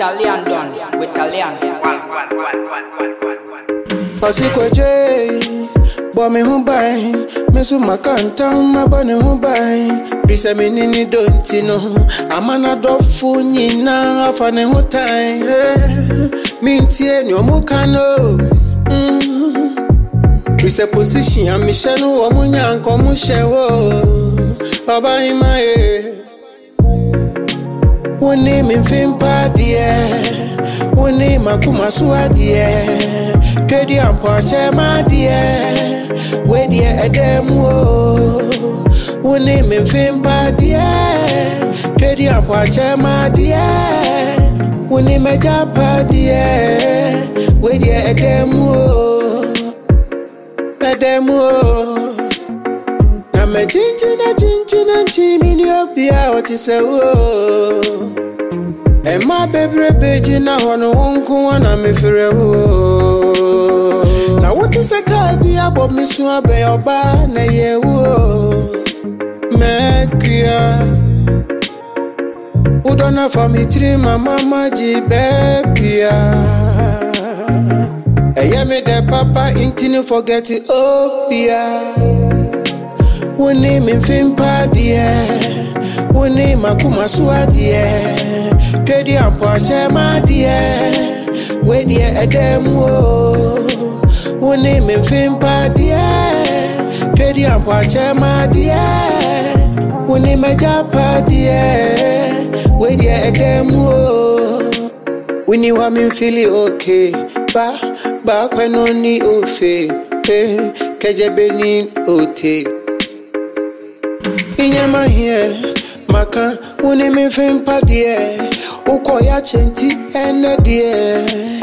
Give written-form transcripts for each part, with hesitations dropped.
Italian done, with Italian. Osikwe J, bo me humbai, me su makanta ma bo ne humbai. Brise me nini donti no, amana dofu nyina afa ne hutai. Mintie ni omukano. Brise position ya mishenu omunya nko mushewo. Baba imaye. Woni mi fimpa die, woni makuma suwa die. Kedi ampo chema die, we die edemu o. Woni mi fimpa die, kedi ampo chema die. Woni mejapa die, we die edemu o. Edemu o. Na me chinchina chimini opia otise o. Emma bebre beji na hono wonku wana mefere wo. Na what is a guy be abob me so abe oba na ye wo. Mekia udona for me three mama ji bebia. Eye me de papa intini forget it opia. Woni me fimpa die, woni makuma suwa die. Kedi ampo chema die, we die edemu o. Woni me fimpa die, kedi ampo chema die. Woni mejapa die, we die edemu o. Wini wa me feel okay, ba kweno ni ofe, kejebe ni ote. Inyama here, maka woni me fimpa die. Uko ya chenti ene die.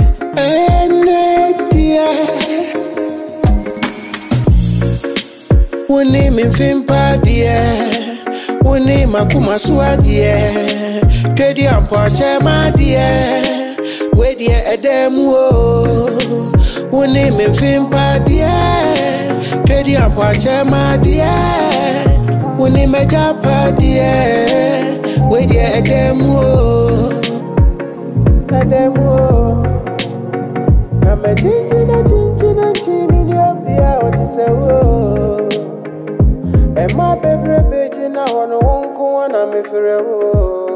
Woni me fimpa die, woni makuma suwa die. Kedi ampo chema die, we die edemu o. Woni me fimpa die, kedi ampo chema die. Woni mejapa die, we die edemu o. Edemu o. Na me chinchina chimini opia otise o. Emma bebre beji na hono wonku wana mefere wo.